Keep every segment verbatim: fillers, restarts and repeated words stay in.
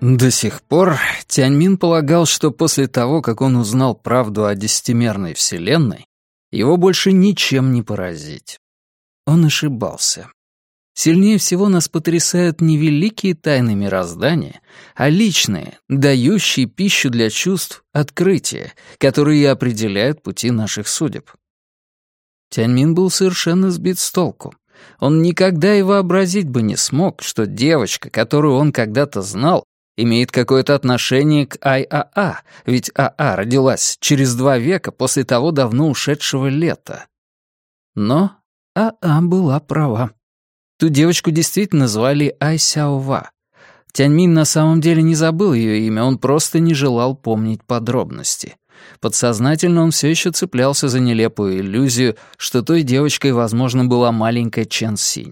До сих пор Тяньмин полагал, что после того, как он узнал правду о десятимерной вселенной, его больше ничем не поразить. Он ошибался. Сильнее всего нас потрясают не великие тайны мироздания, а личные, дающие пищу для чувств, открытия, которые и определяют пути наших судеб. Тяньмин был совершенно сбит с толку. Он никогда и вообразить бы не смог, что девочка, которую он когда-то знал, имеет какое-то отношение к ай-а-а, ведь а-а родилась через два века после того давно ушедшего лета. Но а-а была права. Ту девочку действительно звали Ай-Сяо-Ва. Тяньмин на самом деле не забыл ее имя, он просто не желал помнить подробности. Подсознательно он все еще цеплялся за нелепую иллюзию, что той девочкой, возможно, была маленькая Чэн Синь.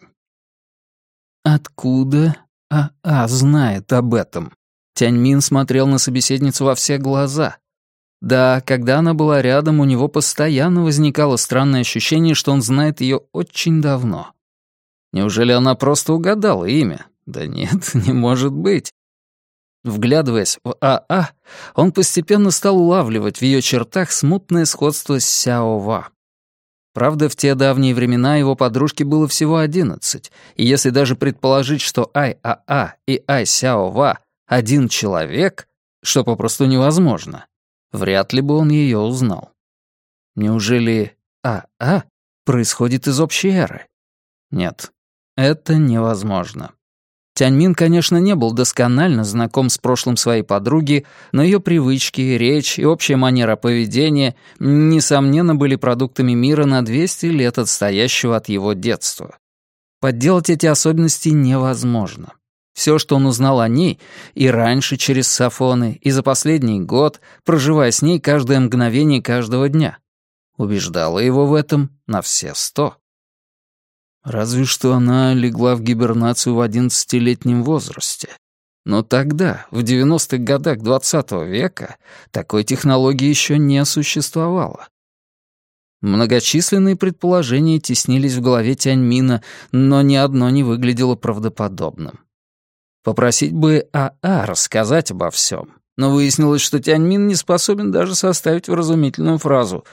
Откуда А-А знает об этом? Тяньмин смотрел на собеседницу во все глаза. Да, когда она была рядом, у него постоянно возникало странное ощущение, что он знает ее очень давно. Неужели она просто угадала имя? Да нет, не может быть. Вглядываясь в А-А, он постепенно стал улавливать в ее чертах смутное сходство с Сяо-Ва. Правда, в те давние времена его подружке было всего одиннадцать, и если даже предположить, что Ай-А-А и Ай-Сяо-Ва — один человек, что попросту невозможно, вряд ли бы он ее узнал. Неужели А-А происходит из общей эры? Нет, это невозможно. Тяньмин, конечно, не был досконально знаком с прошлым своей подруги, но ее привычки, речь и общая манера поведения, несомненно, были продуктами мира на двести лет отстоящего от его детства. Подделать эти особенности невозможно. Все, что он узнал о ней, и раньше через Сафоны, и за последний год, проживая с ней каждое мгновение каждого дня, убеждало его в этом на все сто. Разве что она легла в гибернацию в одиннадцатилетнем возрасте. Но тогда, в девяностых годах двадцатого века, такой технологии еще не существовало. Многочисленные предположения теснились в голове Тяньмина, но ни одно не выглядело правдоподобным. Попросить бы А-А рассказать обо всем, но выяснилось, что Тяньмин не способен даже составить вразумительную фразу.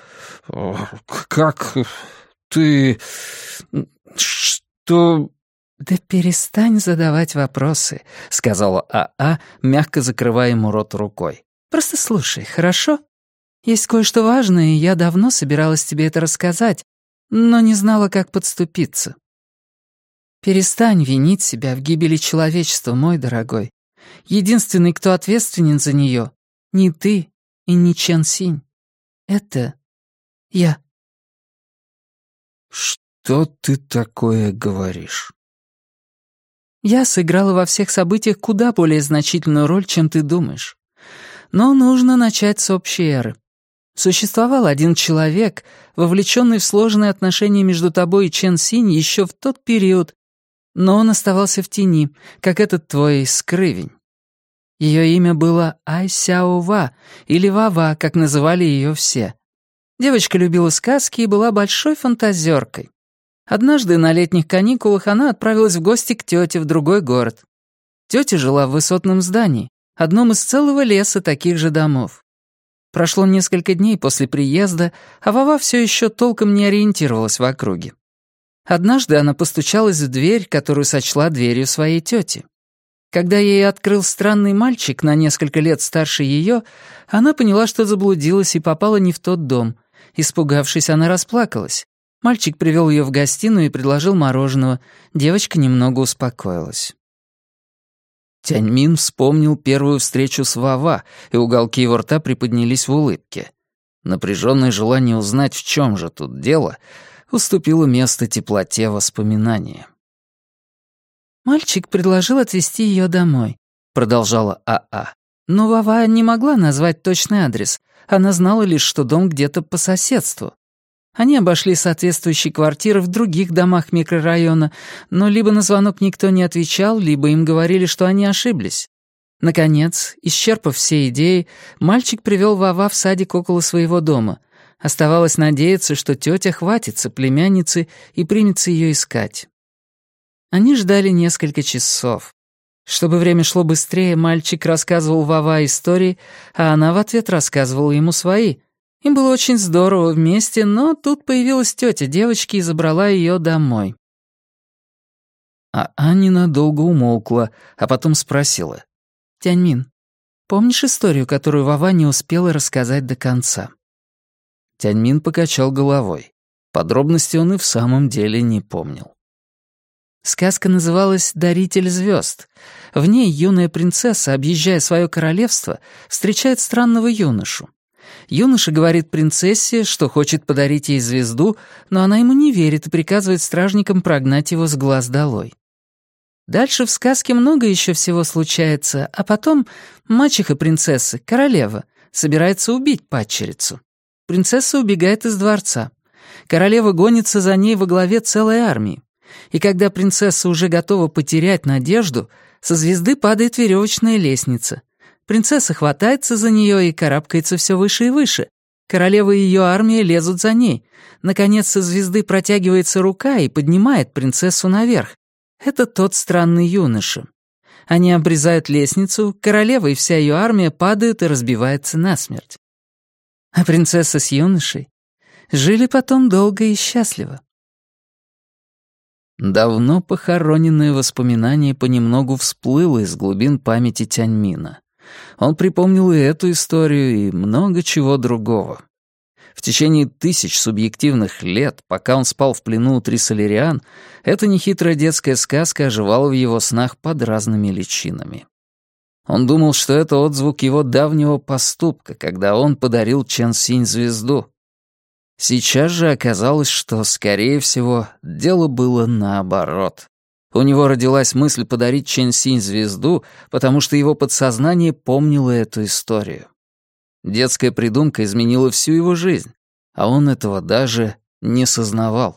«Как ты... что...» «Да перестань задавать вопросы», — сказала А-А, мягко закрывая ему рот рукой. «Просто слушай, хорошо? Есть кое-что важное, и я давно собиралась тебе это рассказать, но не знала, как подступиться. Перестань винить себя в гибели человечества, мой дорогой. Единственный, кто ответственен за нее, не ты и не Чэн Синь. Это я». «Что ты такое говоришь?» Я сыграла во всех событиях куда более значительную роль, чем ты думаешь. Но нужно начать с общей эры. Существовал один человек, вовлеченный в сложные отношения между тобой и Чэн Синь еще в тот период, но он оставался в тени, как этот твой скрывень. Ее имя было Ай-Сяо-Ва, или Ва-Ва, как называли ее все. Девочка любила сказки и была большой фантазеркой. Однажды на летних каникулах она отправилась в гости к тете в другой город. Тетя жила в высотном здании, одном из целого леса таких же домов. Прошло несколько дней после приезда, а Вава все еще толком не ориентировалась в округе. Однажды она постучалась в дверь, которую сочла дверью своей тети. Когда ей открыл странный мальчик на несколько лет старше ее, она поняла, что заблудилась и попала не в тот дом. Испугавшись, она расплакалась. Мальчик привел ее в гостиную и предложил мороженого. Девочка немного успокоилась. Тяньмин вспомнил первую встречу с Ва-Ва, и уголки его рта приподнялись в улыбке. Напряженное желание узнать, в чем же тут дело, уступило место теплоте воспоминания. «Мальчик предложил отвезти ее домой», — продолжала А-А. Но Ва-Ва не могла назвать точный адрес. Она знала лишь, что дом где-то по соседству. Они обошли соответствующие квартиры в других домах микрорайона, но либо на звонок никто не отвечал, либо им говорили, что они ошиблись. Наконец, исчерпав все идеи, мальчик привел Ва-Ва в садик около своего дома. Оставалось надеяться, что тетя хватится племянницы и примется ее искать. Они ждали несколько часов. Чтобы время шло быстрее, мальчик рассказывал Вова истории, а она в ответ рассказывала ему свои. Им было очень здорово вместе, но тут появилась тетя девочки и забрала ее домой. А Аня надолго умолкла, а потом спросила. «Тяньмин, помнишь историю, которую Вова не успела рассказать до конца?» Тяньмин покачал головой. Подробности он и в самом деле не помнил. Сказка называлась «Даритель звезд». В ней юная принцесса, объезжая свое королевство, встречает странного юношу. Юноша говорит принцессе, что хочет подарить ей звезду, но она ему не верит и приказывает стражникам прогнать его с глаз долой. Дальше в сказке много еще всего случается, а потом мачеха принцессы, королева, собирается убить падчерицу. Принцесса убегает из дворца. Королева гонится за ней во главе целой армии. И когда принцесса уже готова потерять надежду, со звезды падает веревочная лестница. Принцесса хватается за нее и карабкается все выше и выше. Королева и ее армия лезут за ней. Наконец, со звезды протягивается рука и поднимает принцессу наверх. Это тот странный юноша. Они обрезают лестницу, королева и вся ее армия падают и разбиваются насмерть. А принцесса с юношей жили потом долго и счастливо. Давно похороненное воспоминание понемногу всплыло из глубин памяти Тяньмина. Он припомнил и эту историю, и много чего другого. В течение тысяч субъективных лет, пока он спал в плену у Трисолериан, эта нехитрая детская сказка оживала в его снах под разными личинами. Он думал, что это отзвук его давнего поступка, когда он подарил Чен Синь звезду. Сейчас же оказалось, что, скорее всего, дело было наоборот. У него родилась мысль подарить Чен Синь звезду, потому что его подсознание помнило эту историю. Детская придумка изменила всю его жизнь, а он этого даже не сознавал.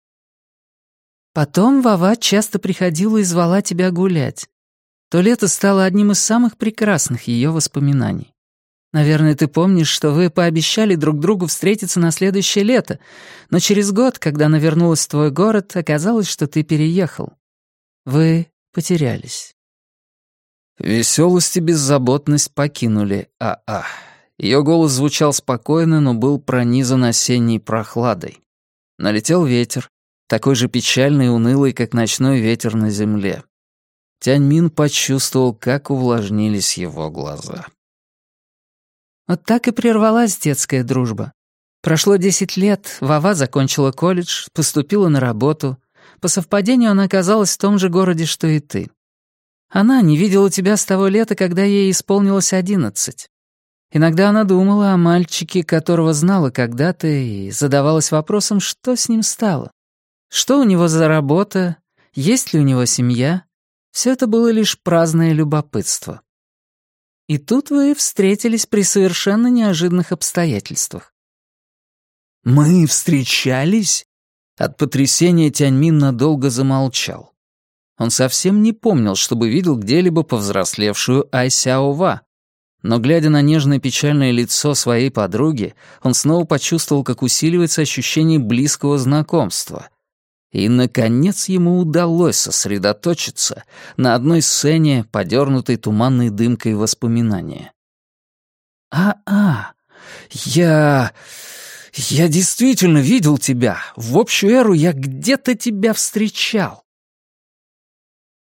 Потом Вова часто приходила и звала тебя гулять. То лето стало одним из самых прекрасных ее воспоминаний. Наверное, ты помнишь, что вы пообещали друг другу встретиться на следующее лето, но через год, когда она вернулась в твой город, оказалось, что ты переехал. Вы потерялись. Веселость и беззаботность покинули А.А. Ее голос звучал спокойно, но был пронизан осенней прохладой. Налетел ветер, такой же печальный и унылый, как ночной ветер на земле. Тяньмин почувствовал, как увлажнились его глаза. Вот так и прервалась детская дружба. Прошло десять лет, Вова закончила колледж, поступила на работу. По совпадению она оказалась в том же городе, что и ты. Она не видела тебя с того лета, когда ей исполнилось одиннадцать. Иногда она думала о мальчике, которого знала когда-то, и задавалась вопросом, что с ним стало. Что у него за работа, есть ли у него семья. Все это было лишь праздное любопытство. И тут вы встретились при совершенно неожиданных обстоятельствах. «Мы встречались?» От потрясения Тяньмин надолго замолчал. Он совсем не помнил, чтобы видел где-либо повзрослевшую Ай Сяова. Но, глядя на нежное печальное лицо своей подруги, он снова почувствовал, как усиливается ощущение близкого знакомства. И, наконец, ему удалось сосредоточиться на одной сцене, подернутой туманной дымкой воспоминания. «А-а, я... я действительно видел тебя. В общую эру я где-то тебя встречал».